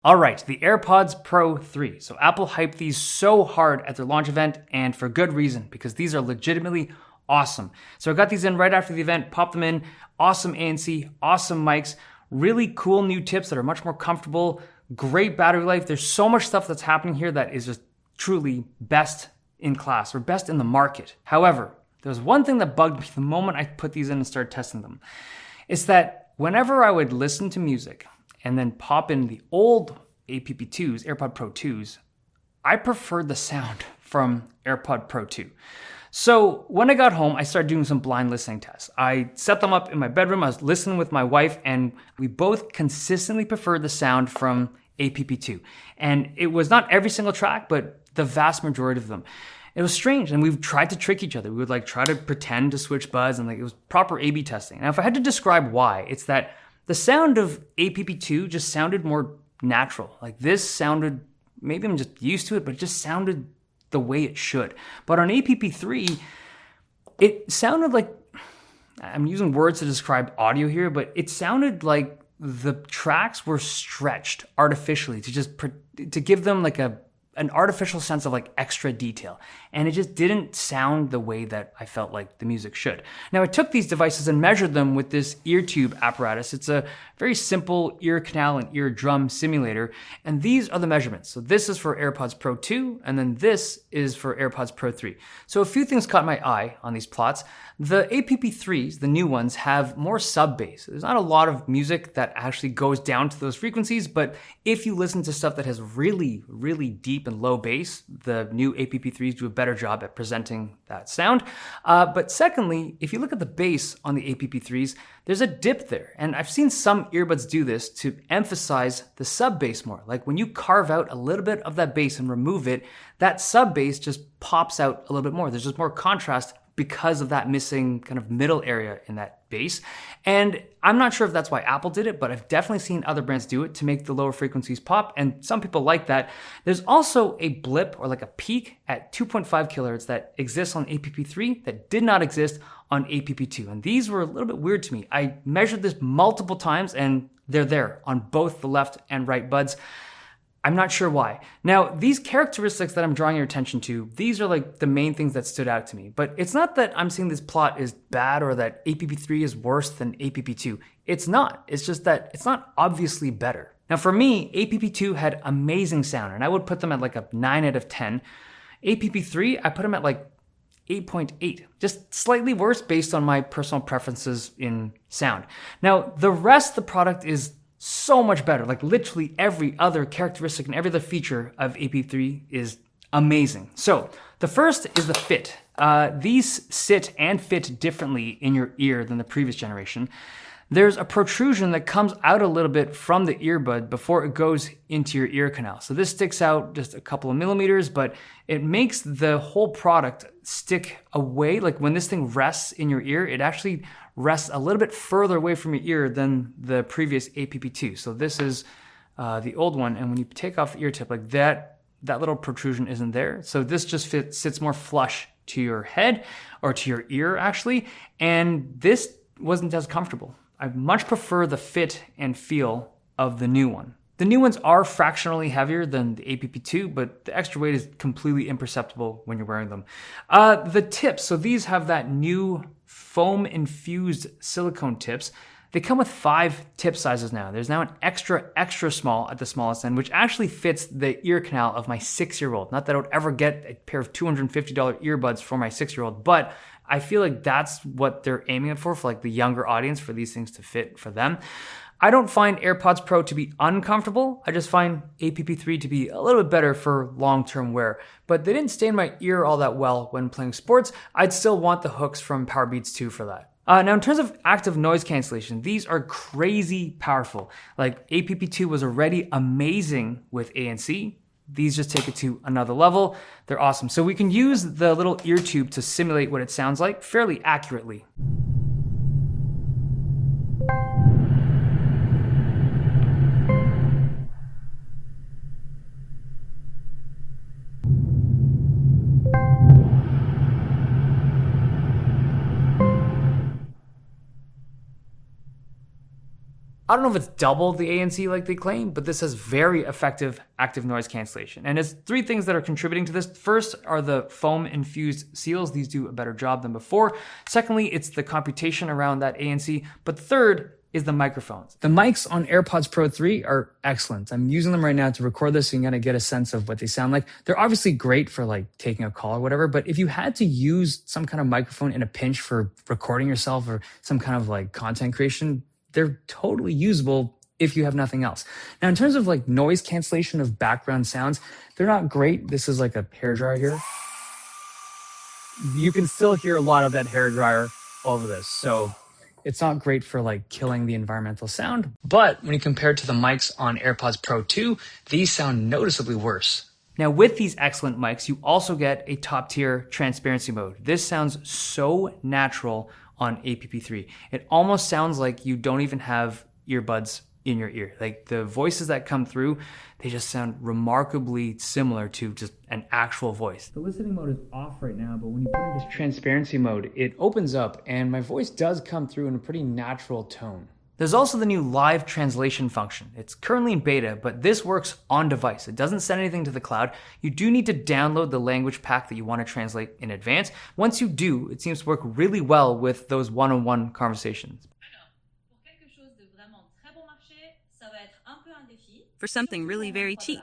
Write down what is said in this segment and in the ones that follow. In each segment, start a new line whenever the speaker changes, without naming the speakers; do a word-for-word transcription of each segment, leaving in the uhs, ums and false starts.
All right, the AirPods Pro three. So Apple hyped these so hard at their launch event, and for good reason, because these are legitimately awesome. So I got these in right after the event, popped them in, awesome A N C, awesome mics, really cool new tips that are much more comfortable, great battery life. There's so much stuff that's happening here that is just truly best in class or best in the market. However, there was one thing that bugged me the moment I put these in and started testing them. It's that whenever I would listen to music and then pop in the old A P P twos, AirPod Pro twos, I preferred the sound from AirPod Pro two. So when I got home, I started doing some blind listening tests. I set them up in my bedroom, I was listening with my wife, and we both consistently preferred the sound from A P P two. And it was not every single track, but the vast majority of them. It was strange, and we tried to trick each other. We would like try to pretend to switch buds, and like it was proper A B testing. Now, if I had to describe why, it's that the sound of A P P two just sounded more natural. Like this sounded, maybe I'm just used to it, but it just sounded the way it should. But on A P P three, it sounded like, I'm using words to describe audio here, but it sounded like the tracks were stretched artificially to just, to give them like a an artificial sense of like extra detail. And it just didn't sound the way that I felt like the music should. Now I took these devices and measured them with this ear tube apparatus. It's a very simple ear canal and eardrum simulator. And these are the measurements. So this is for AirPods Pro two, and then this is for AirPods Pro three. So a few things caught my eye on these plots. The A P P threes, the new ones, have more sub-bass. There's not a lot of music that actually goes down to those frequencies, but if you listen to stuff that has really, really deep and low bass, the new A P P threes do a better job at presenting that sound. Uh, but secondly, if you look at the bass on the A P P threes, there's a dip there. And I've seen some earbuds do this to emphasize the sub-bass more. Like when you carve out a little bit of that bass and remove it, that sub-bass just pops out a little bit more. There's just more contrast because of that missing kind of middle area in that bass. And I'm not sure if that's why Apple did it, but I've definitely seen other brands do it to make the lower frequencies pop, and some people like that. There's also a blip or like a peak at two point five kilohertz that exists on A P P three that did not exist on A P P two. And these were a little bit weird to me. I measured this multiple times and they're there on both the left and right buds. I'm not sure why. Now, these characteristics that I'm drawing your attention to, these are like the main things that stood out to me. But it's not that I'm saying this plot is bad or that A P P three is worse than A P P two. It's not. It's just that it's not obviously better. Now, for me, A P P two had amazing sound, and I would put them at like a nine out of ten. A P P three, I put them at like eight point eight, just slightly worse based on my personal preferences in sound. Now, the rest of the product is so much better. Like literally every other characteristic and every other feature of A P P three is amazing. So the first is the fit. Uh, these sit and fit differently in your ear than the previous generation. There's a protrusion that comes out a little bit from the earbud before it goes into your ear canal. So this sticks out just a couple of millimeters, but it makes the whole product stick away. Like when this thing rests in your ear, it actually rests a little bit further away from your ear than the previous A P P two. So this is uh, the old one. And when you take off the ear tip, like that, that little protrusion isn't there. So this just fits, sits more flush to your head or to your ear actually. And this wasn't as comfortable. I much prefer the fit and feel of the new one. The new ones are fractionally heavier than the A P P two, but the extra weight is completely imperceptible when you're wearing them. Uh, the tips, so these have that new foam-infused silicone tips. They come with five tip sizes now. There's now an extra, extra small at the smallest end, which actually fits the ear canal of my six-year-old. Not that I would ever get a pair of two hundred fifty dollars earbuds for my six-year-old, but I feel like that's what they're aiming it for, for like the younger audience, for these things to fit for them. I don't find AirPods Pro to be uncomfortable. I just find A P P three to be a little bit better for long-term wear. But they didn't stay in my ear all that well when playing sports. I'd still want the hooks from Powerbeats two for that. Uh, now, in terms of active noise cancellation, these are crazy powerful. Like A P P two was already amazing with A N C. These just take it to another level. They're awesome. So we can use the little ear tube to simulate what it sounds like fairly accurately. I don't know if it's double the A N C like they claim, but this has very effective active noise cancellation. And there's three things that are contributing to this. First are the foam-infused seals. These do a better job than before. Secondly, it's the computation around that A N C. But third is the microphones. The mics on AirPods Pro three are excellent. I'm using them right now to record this, so you can kind of get a sense of what they sound like. They're obviously great for like taking a call or whatever, but if you had to use some kind of microphone in a pinch for recording yourself or some kind of like content creation, they're totally usable if you have nothing else. Now, in terms of like noise cancellation of background sounds, they're not great. This is like a hairdryer here. You can still hear a lot of that hairdryer over this. So it's not great for like killing the environmental sound. But when you compare it to the mics on AirPods Pro two, these sound noticeably worse. Now, with these excellent mics, you also get a top tier transparency mode. This sounds so natural on A P P three. It almost sounds like you don't even have earbuds in your ear. Like the voices that come through, they just sound remarkably similar to just an actual voice. The listening mode is off right now, but when you put in this transparency mode, it opens up and my voice does come through in a pretty natural tone. There's also the new live translation function. It's currently in beta, but this works on device. It doesn't send anything to the cloud. You do need to download the language pack that you want to translate in advance. Once you do, it seems to work really well with those one-on-one conversations.
For something really very cheap,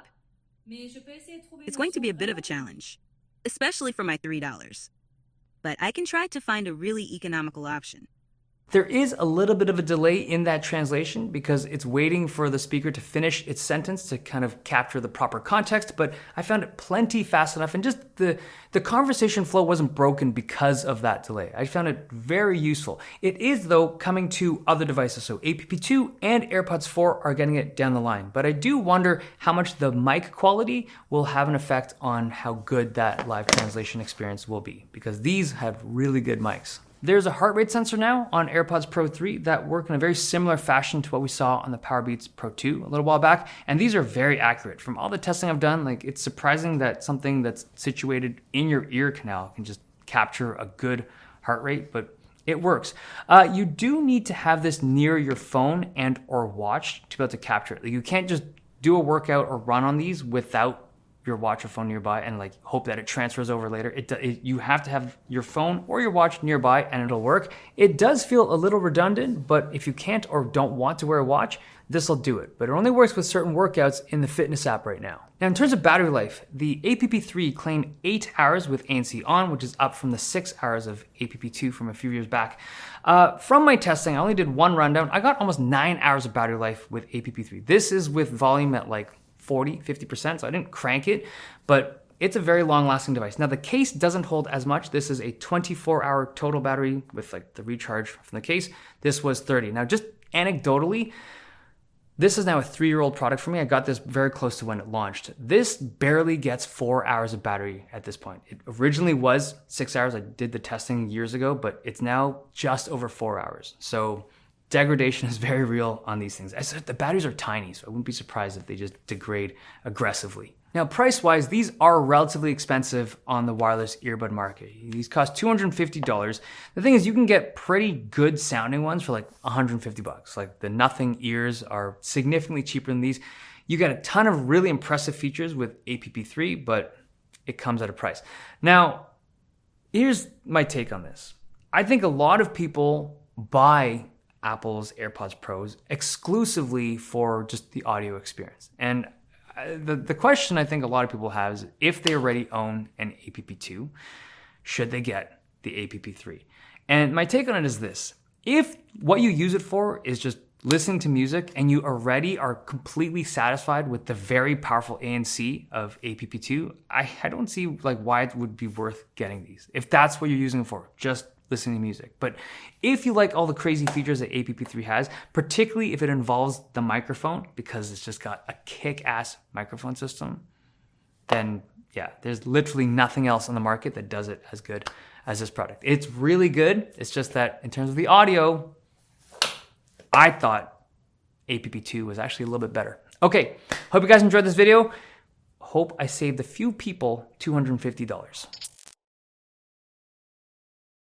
it's going to be a bit of a challenge, especially for my three dollars. But I can try to find a really economical option.
There is a little bit of a delay in that translation because it's waiting for the speaker to finish its sentence to kind of capture the proper context, but I found it plenty fast enough, and just the, the conversation flow wasn't broken because of that delay. I found it very useful. It is, though, coming to other devices, so A P P two and AirPods four are getting it down the line, but I do wonder how much the mic quality will have an effect on how good that live translation experience will be, because these have really good mics. There's a heart rate sensor now on AirPods Pro three that work in a very similar fashion to what we saw on the Powerbeats Pro two a little while back, and these are very accurate. From all the testing I've done, like it's surprising that something that's situated in your ear canal can just capture a good heart rate, but it works. Uh, you do need to have this near your phone and or watch to be able to capture it. Like you can't just do a workout or run on these without your watch or phone nearby and like hope that it transfers over later. It, it you have to have your phone or your watch nearby and it'll work. It does feel a little redundant, but if you can't or don't want to wear a watch, this will do it. But it only works with certain workouts in the fitness app right now. Now, in terms of battery life, the A P P three claimed eight hours with A N C on, which is up from the six hours of A P P two from a few years back. Uh, from my testing, I only did one rundown. I got almost nine hours of battery life with A P P three. This is with volume at like forty, fifty percent, so I didn't crank it, but it's a very long-lasting device. Now, the case doesn't hold as much. This is a twenty-four hour total battery with like the recharge from the case. This was thirty. Now, just anecdotally, this is now a three-year-old product for me. I got this very close to when it launched. This barely gets four hours of battery at this point. It originally was six hours. I did the testing years ago, but it's now just over four hours. So degradation is very real on these things. I said the batteries are tiny, so I wouldn't be surprised if they just degrade aggressively. Now, price-wise, these are relatively expensive on the wireless earbud market. These cost two hundred fifty dollars. The thing is, you can get pretty good sounding ones for like one hundred fifty bucks. Like the Nothing ears are significantly cheaper than these. You get a ton of really impressive features with A P P three, but it comes at a price. Now, here's my take on this. I think a lot of people buy Apple's AirPods Pros exclusively for just the audio experience. And the, the question I think a lot of people have is if they already own an A P P two, should they get the A P P three? And my take on it is this. If what you use it for is just listening to music and you already are completely satisfied with the very powerful A N C of A P P two, I, I don't see like why it would be worth getting these. If that's what you're using it for, just listening to music. But if you like all the crazy features that A P P three has, particularly if it involves the microphone, because it's just got a kick-ass microphone system, then yeah, there's literally nothing else on the market that does it as good as this product. It's really good. It's just that in terms of the audio, I thought A P P two was actually a little bit better. Okay, hope you guys enjoyed this video. Hope I saved a few people two hundred fifty dollars.